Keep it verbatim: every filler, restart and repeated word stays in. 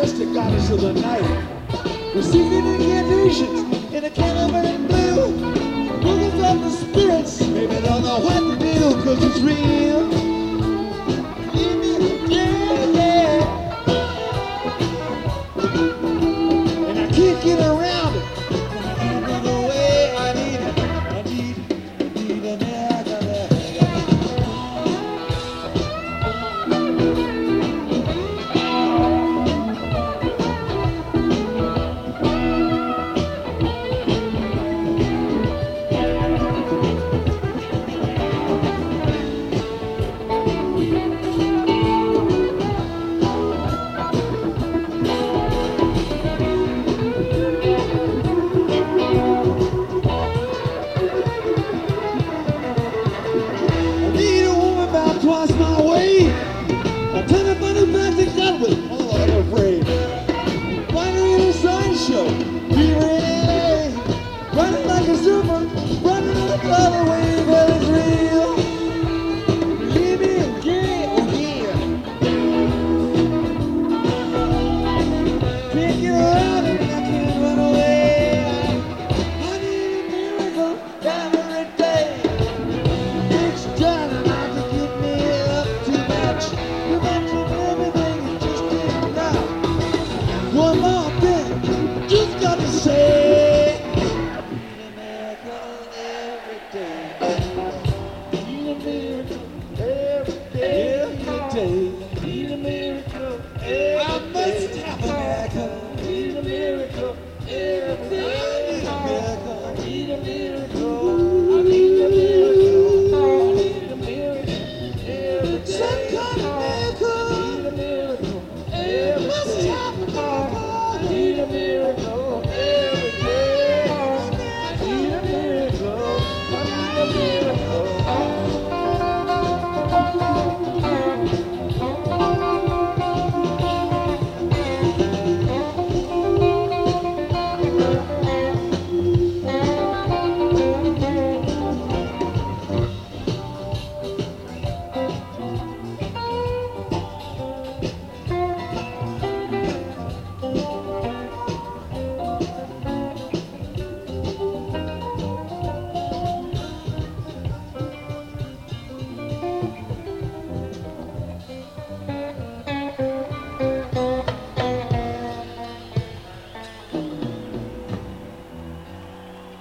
majestic goddess of the night, receiving incantations in a calamitous blue. Moving up the spirits, maybe don't know what to do, cause it's real. Give me, yeah, yeah. And I can't get around it. And I can't go the way I need it. I need it, I need it, yeah, yeah, yeah. Twice my weight. I turn up on the back to God with all I'm afraid. Running in a sideshow, be ready. Running like a super, running on the color wave, but it's real. Believe me again, oh yeah. Can't get around it, I can't run away. I need a miracle every day. Each time one more thing, just got to say, need a miracle every day. Need a miracle every day. Every day. Need a miracle every day. I must have a miracle.